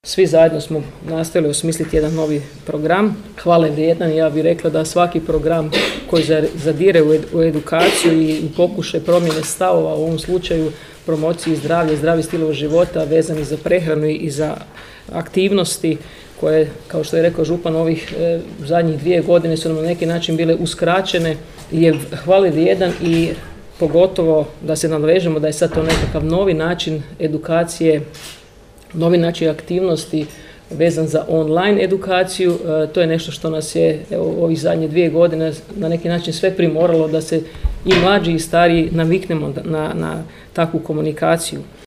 Svi zajedno smo nastojali osmisliti jedan novi program, hvale vrijedan. Ja bih rekla da svaki program koji zadire u edukaciju i pokušaj promjene stavova, u ovom slučaju promociji zdravlja, zdravih stilova života vezani za prehranu i za aktivnosti koje, kao što je rekao župan, ovih zadnjih 2 godine su nam na neki način bile uskraćene, je hvale vrijedan i pogotovo da se nadovežemo da je sad to nekakav novi način edukacije, novi način aktivnosti vezan za online edukaciju. To je nešto što nas je ovih zadnje 2 godine na neki način sve primoralo da se i mlađi i stariji naviknemo na takvu komunikaciju.